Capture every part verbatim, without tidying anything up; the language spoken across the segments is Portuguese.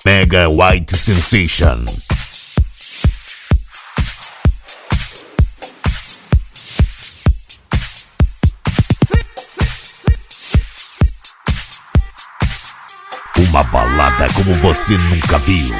Mega White Sensation. Uma balada como você nunca viu.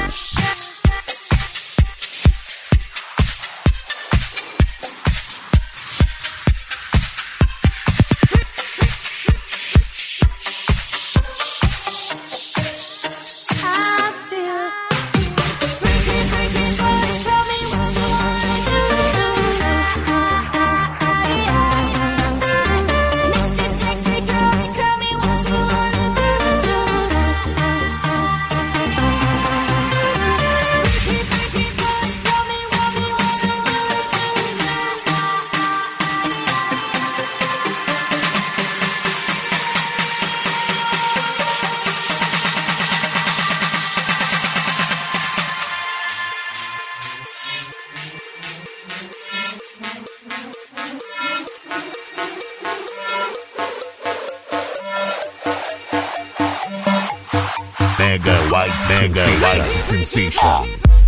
Mega White Mega White Sensation.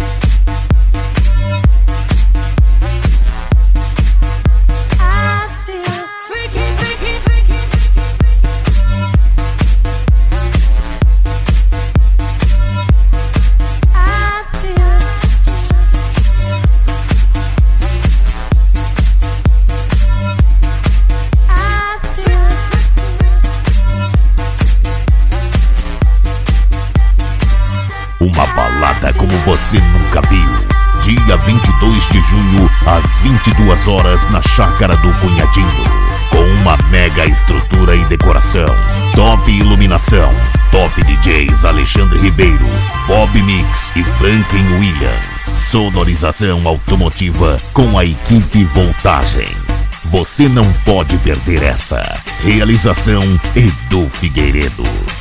Uma balada como você nunca viu. Dia vinte e dois de junho, às vinte e duas horas, na Chácara do Cunhadinho. Com uma mega estrutura e decoração, top iluminação, top D Js Alexandre Ribeiro, Bob Mix e Franklin William. Sonorização automotiva com a equipe Voltagem. Você não pode perder essa. Realização Edu Figueiredo.